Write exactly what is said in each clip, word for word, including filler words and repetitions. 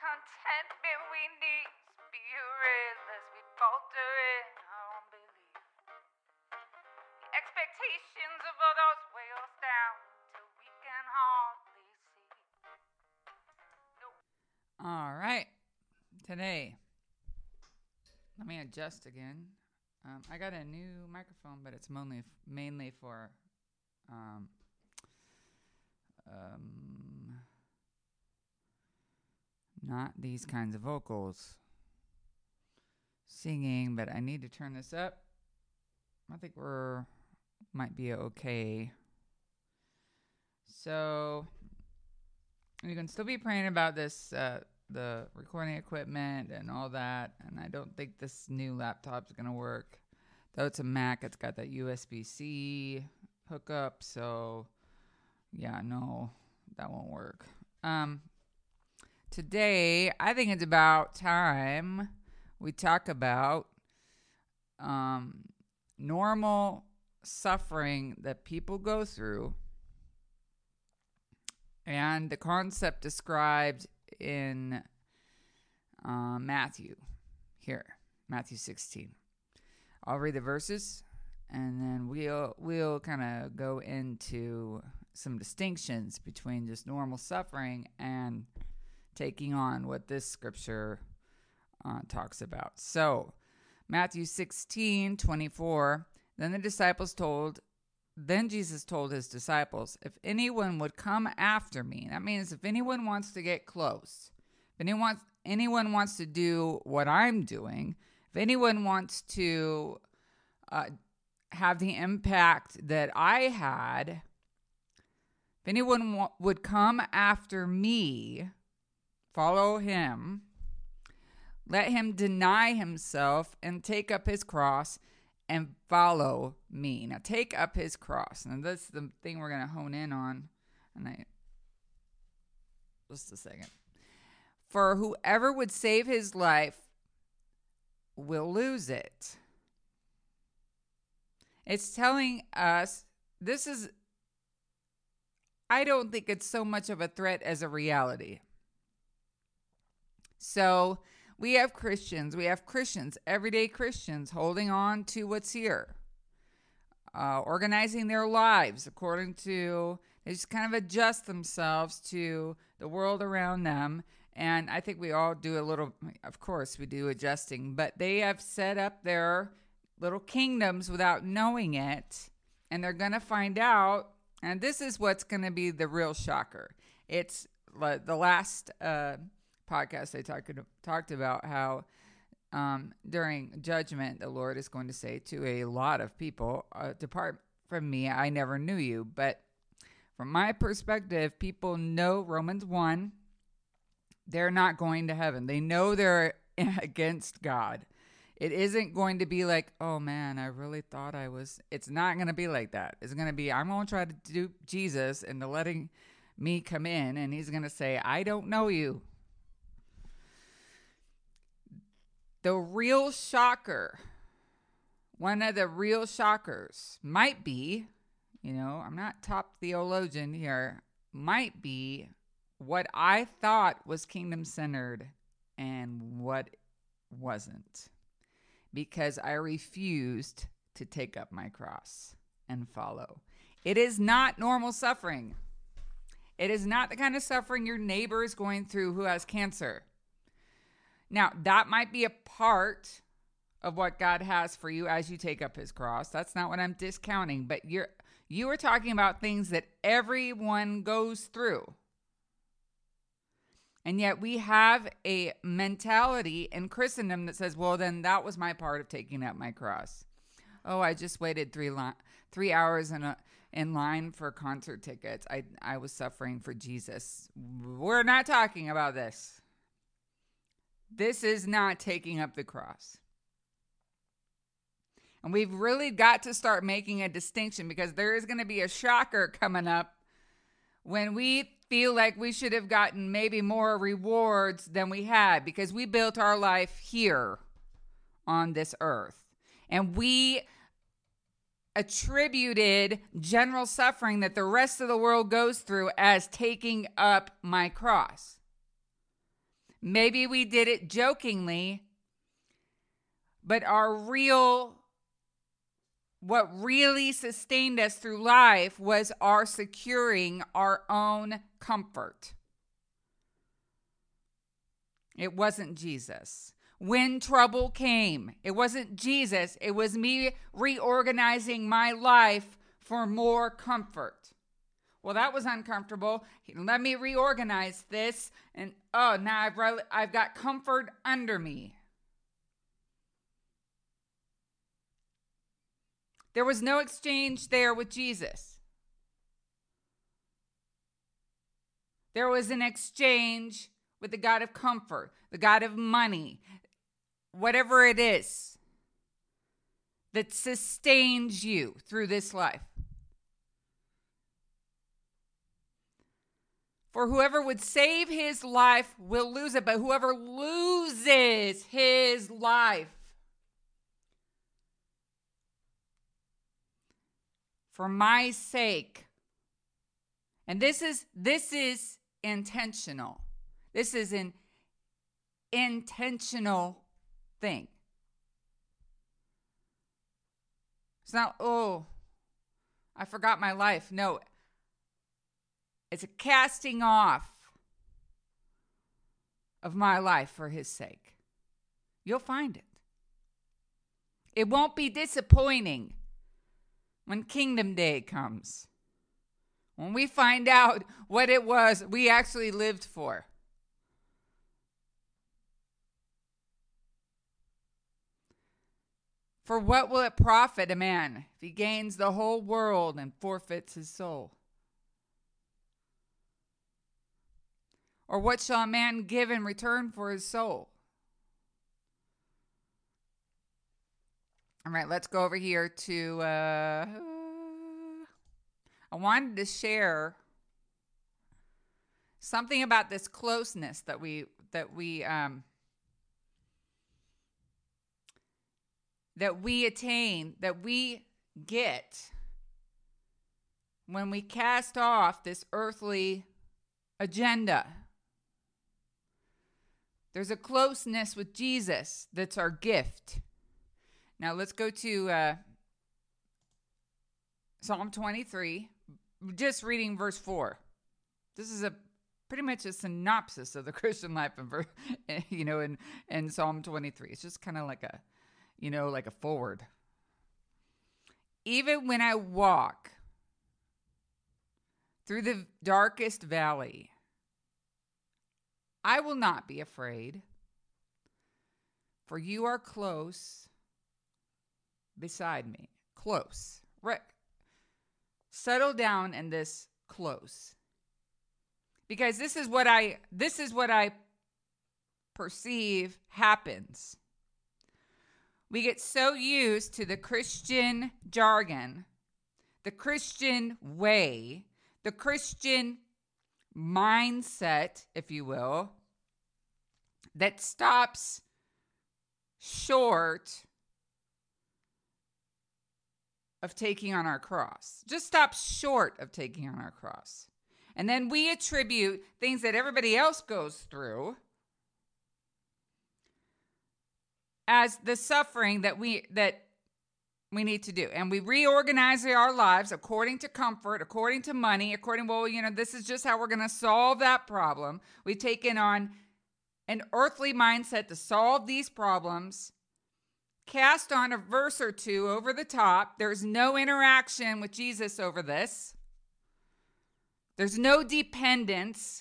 contentment we need. Spirit, lest we falter in our unbelief. The expectations of others weigh us down till we can hardly see. Nope. All right. Today, let me adjust again. Um, I got a new microphone, but it's mainly mainly for um, um, not these kinds of vocals, singing. But I need to turn this up. I think we're might be okay. So you can still be praying about this. Uh, the recording equipment and all that, and I don't think this new laptop's gonna work. Though it's a Mac, it's got that U S B-C hookup, so yeah, no, that won't work. Um, today, I think it's about time we talk about um, normal suffering that people go through and the concept described in uh, Matthew here, Matthew sixteen. I'll read the verses, and then we'll we'll kind of go into some distinctions between just normal suffering and taking on what this scripture uh, talks about. So, Matthew sixteen twenty-four. Then the disciples told. Then Jesus told his disciples, if anyone would come after me, that means if anyone wants to get close, if anyone, anyone wants to do what I'm doing, if anyone wants to uh, have the impact that I had, if anyone w- would come after me, follow him, let him deny himself and take up his cross and follow me. Now, take up his cross. And that's the thing we're going to hone in on. And I, just a second. For whoever would save his life will lose it. It's telling us, this is, I don't think it's so much of a threat as a reality. So, we have Christians, we have Christians, everyday Christians holding on to what's here, uh, organizing their lives according to, they just kind of adjust themselves to the world around them. And I think we all do a little, of course we do adjusting, but they have set up their little kingdoms without knowing it. And they're going to find out, and this is what's going to be the real shocker. It's the last uh podcast I talked talked about how um, during judgment the Lord is going to say to a lot of people, uh, depart from me, I never knew you. But from my perspective, people know Romans one, they're not going to heaven. They know they're against God. It isn't going to be like, oh man, I really thought I was. It's not going to be like that. It's going to be, I'm going to try to dupe Jesus into letting me come in, and he's going to say, I don't know you. The real shocker, one of the real shockers might be, you know, I'm not top theologian here, might be what I thought was kingdom-centered and what wasn't. Because I refused to take up my cross and follow. It is not normal suffering. It is not the kind of suffering your neighbor is going through who has cancer. Now, that might be a part of what God has for you as you take up his cross. That's not what I'm discounting, but you're you are talking about things that everyone goes through. And yet we have a mentality in Christendom that says, well, then that was my part of taking up my cross. Oh, I just waited three li- three hours in a in line for concert tickets. I I was suffering for Jesus. We're not talking about this. This is not taking up the cross. And we've really got to start making a distinction, because there is going to be a shocker coming up when we feel like we should have gotten maybe more rewards than we had, because we built our life here on this earth. And we attributed general suffering that the rest of the world goes through as taking up my cross. Maybe we did it jokingly, but our real, what really sustained us through life was our securing our own comfort. It wasn't Jesus. When trouble came, it wasn't Jesus. It was me reorganizing my life for more comfort. Well, that was uncomfortable. Let me reorganize this. And oh, now I've, re- I've got comfort under me. There was no exchange there with Jesus. There was an exchange with the God of comfort, the God of money, whatever it is that sustains you through this life. For whoever would save his life will lose it, but whoever loses his life for my sake, and this is this is intentional. This is an intentional thing. It's not, oh, I forgot my life. No, it's a casting off of my life for his sake. You'll find it. It won't be disappointing when Kingdom Day comes. When we find out what it was we actually lived for. For what will it profit a man if he gains the whole world and forfeits his soul? Or what shall a man give in return for his soul? All right, let's go over here to, uh, I wanted to share something about this closeness that we, that we, um, that we attain, that we get when we cast off this earthly agenda. There's a closeness with Jesus that's our gift. Now let's go to uh, Psalm twenty-three, just reading verse four. This is a pretty much a synopsis of the Christian life, in, you know, in, in Psalm twenty-three. It's just kind of like a, you know, like a forward. Even when I walk through the darkest valley, I will not be afraid, for you are close beside me. Close. Right. Settle down in this close. Because this is what I this is what I perceive happens. We get so used to the Christian jargon, the Christian way, the Christian mindset, if you will, that stops short of taking on our cross. Just stops short of taking on our cross. And then we attribute things that everybody else goes through as the suffering that we that we need to do. And we reorganize our lives according to comfort, according to money, according, well, you know, this is just how we're going to solve that problem. We've taken on an earthly mindset to solve these problems, cast on a verse or two over the top. There's no interaction with Jesus over this. There's no dependence.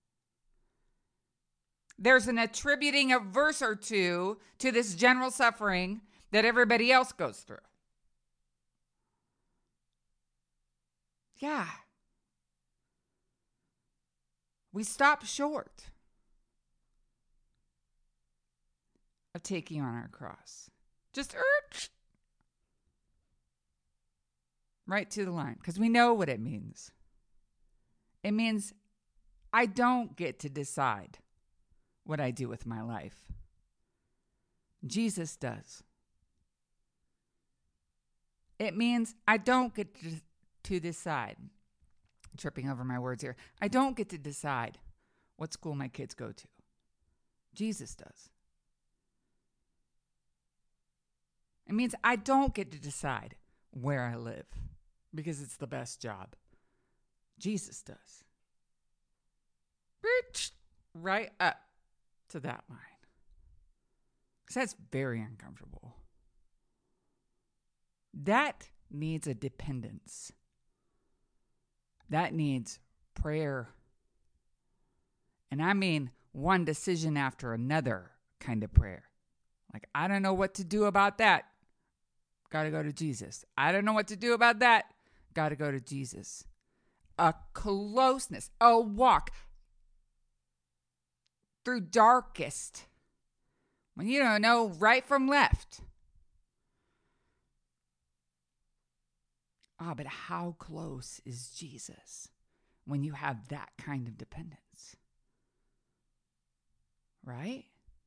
There's an attributing a verse or two to this general suffering that everybody else goes through. Yeah. We stop short of taking on our cross. Just er, right to the line, because we know what it means. It means I don't get to decide what I do with my life. Jesus does. It means I don't get to, to decide. I'm tripping over my words here. I don't get to decide what school my kids go to. Jesus does. It means I don't get to decide where I live because it's the best job. Jesus does. Right up to that line. Because that's very uncomfortable. That needs a dependence. That needs prayer. And I mean one decision after another kind of prayer. Like, I don't know what to do about that. Got to go to Jesus. I don't know what to do about that. Got to go to Jesus. A closeness, a walk through darkest when you don't know right from left. Ah, but how close is Jesus when you have that kind of dependence? Right?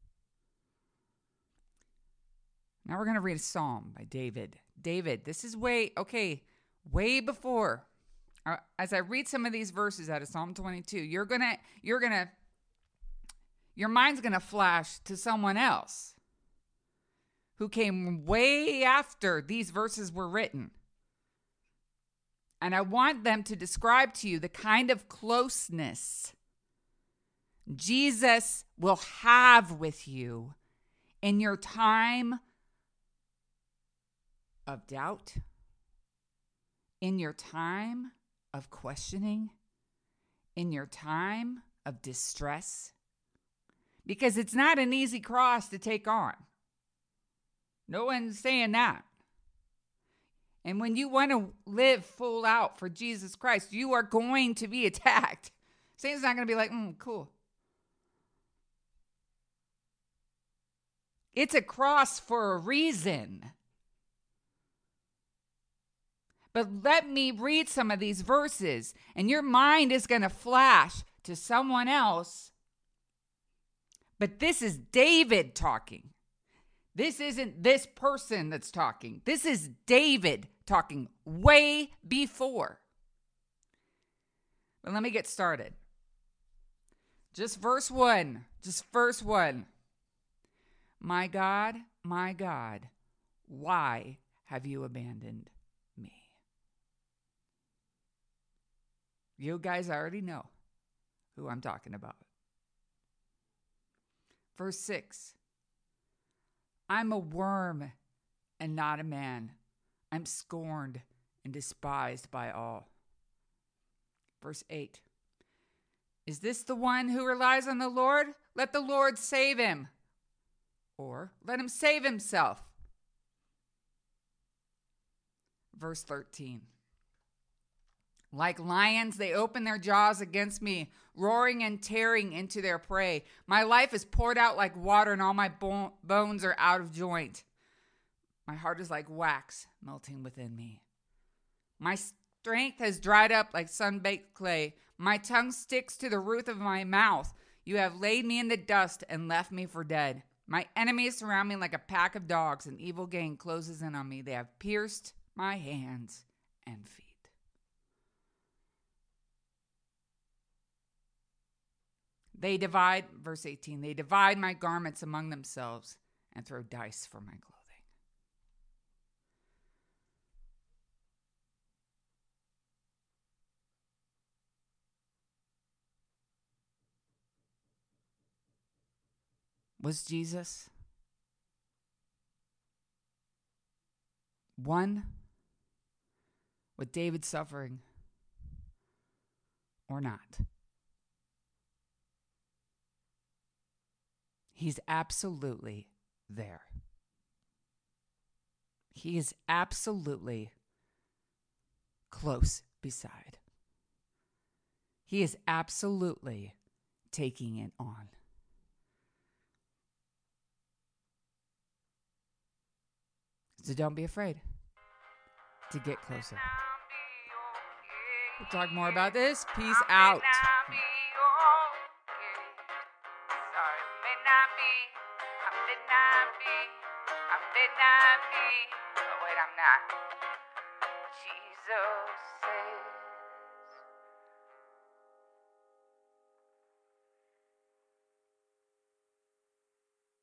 Now we're going to read a psalm by David. David, this is way, okay, way before. Uh, as I read some of these verses out of Psalm twenty-two, you're going to, you're going to, your mind's going to flash to someone else who came way after these verses were written. And I want them to describe to you the kind of closeness Jesus will have with you in your time of doubt, in your time of questioning, in your time of distress. Because it's not an easy cross to take on. No one's saying that. And when you want to live full out for Jesus Christ, you are going to be attacked. Satan's not going to be like, mm, cool. It's a cross for a reason. But let me read some of these verses, and your mind is going to flash to someone else. But this is David talking. This isn't this person that's talking. This is David talking way before. But let me get started. Just verse one. Just verse one. My God, my God, why have you abandoned me? You guys already know who I'm talking about. Verse six. I'm a worm and not a man. I'm scorned and despised by all. Verse eight. Is this the one who relies on the Lord? Let the Lord save him. Or let him save himself. Verse thirteen. Like lions, they open their jaws against me, roaring and tearing into their prey. My life is poured out like water, and all my bo- bones are out of joint. My heart is like wax melting within me. My strength has dried up like sun-baked clay. My tongue sticks to the roof of my mouth. You have laid me in the dust and left me for dead. My enemies surround me like a pack of dogs. An evil gang closes in on me. They have pierced my hands and feet. They divide, verse eighteen, they divide my garments among themselves and throw dice for my clothing. Was Jesus one with David's suffering or not? He's absolutely there. He is absolutely close beside. He is absolutely taking it on. So don't be afraid to get closer. We'll talk more about this. Peace out. But wait, I'm not. Jesus said.